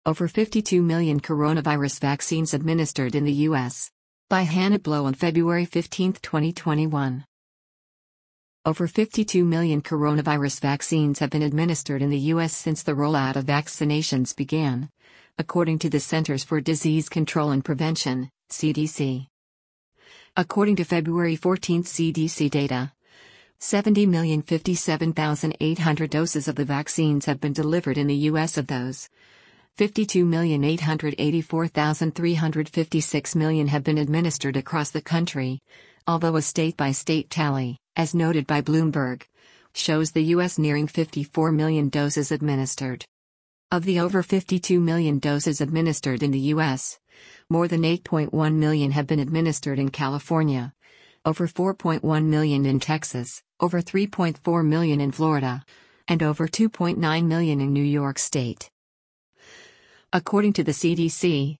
Over 52 million coronavirus vaccines administered in the U.S. By Hannah Blow on February 15, 2021. Over 52 million coronavirus vaccines have been administered in the U.S. since the rollout of vaccinations began, according to the Centers for Disease Control and Prevention, CDC. According to February 14 CDC data, 70,057,800 doses of the vaccines have been delivered in the U.S. Of those, 52,884,356 million have been administered across the country, although a state-by-state tally, as noted by Bloomberg, shows the U.S. nearing 54 million doses administered. Of the over 52 million doses administered in the U.S., more than 8.1 million have been administered in California, over 4.1 million in Texas, over 3.4 million in Florida, and over 2.9 million in New York State. According to the CDC,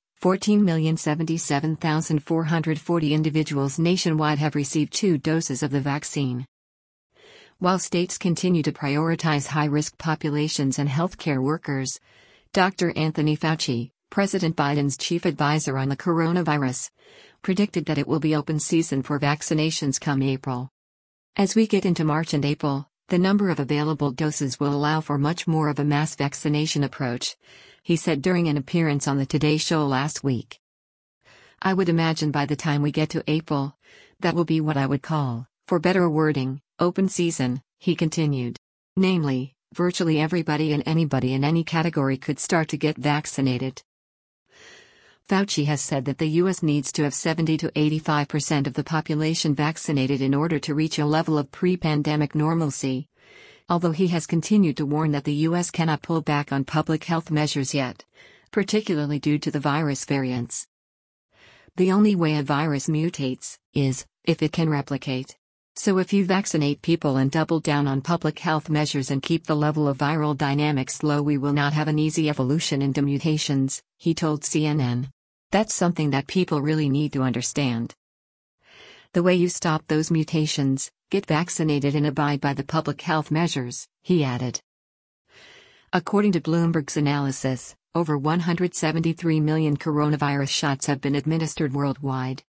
14,077,440 individuals nationwide have received 2 doses of the vaccine. While states continue to prioritize high-risk populations and healthcare workers, Dr. Anthony Fauci, President Biden's chief advisor on the coronavirus, predicted that it will be open season for vaccinations come April. As we get into March and April, the number of available doses will allow for much more of a mass vaccination approach, he said during an appearance on the Today Show last week. I would imagine by the time we get to April, that will be what I would call, for better wording, open season, he continued. Namely, virtually everybody and anybody in any category could start to get vaccinated. Fauci has said that the U.S. needs to have 70 to 85% of the population vaccinated in order to reach a level of pre-pandemic normalcy, although he has continued to warn that the U.S. cannot pull back on public health measures yet, particularly due to the virus variants. The only way a virus mutates is if it can replicate. So if you vaccinate people and double down on public health measures and keep the level of viral dynamics low, we will not have an easy evolution into mutations, he told CNN. That's something that people really need to understand. The way you stop those mutations, get vaccinated and abide by the public health measures, he added. According to Bloomberg's analysis, over 173 million coronavirus shots have been administered worldwide.